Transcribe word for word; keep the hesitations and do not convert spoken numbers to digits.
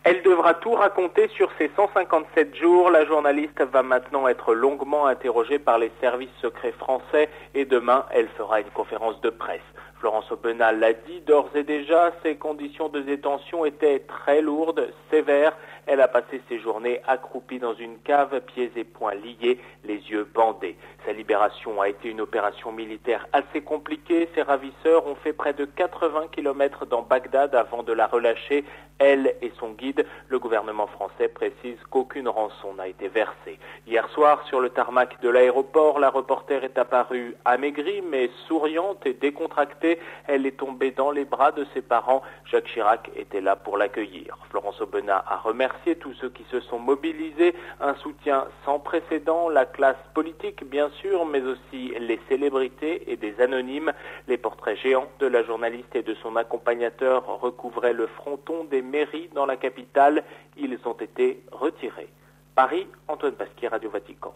Elle devra tout raconter sur ces cent cinquante-sept jours. La journaliste va maintenant être longuement interrogée par les services secrets français et demain, elle fera une conférence de presse. Florence Aubenas l'a dit d'ores et déjà, ses conditions de détention étaient très lourdes, sévères. Elle a passé ses journées accroupie dans une cave, pieds et poings liés, les yeux bandés. Sa libération a été une opération militaire assez compliquée. Ses ravisseurs ont fait près de quatre-vingts kilomètres dans Bagdad avant de la relâcher, elle et son guide. Le gouvernement français précise qu'aucune rançon n'a été versée. Hier soir, sur le tarmac de l'aéroport, la reporter est apparue amaigrie mais souriante et décontractée. Elle est tombée dans les bras de ses parents. Jacques Chirac était là pour l'accueillir. Florence Aubenas a remercié tous ceux qui se sont mobilisés. Un soutien sans précédent, la classe politique bien sûr, mais aussi les célébrités et des anonymes. Les portraits géants de la journaliste et de son accompagnateur recouvraient le fronton des mairies dans la capitale. Ils ont été retirés. Paris, Antoine Pasquier, Radio Vatican.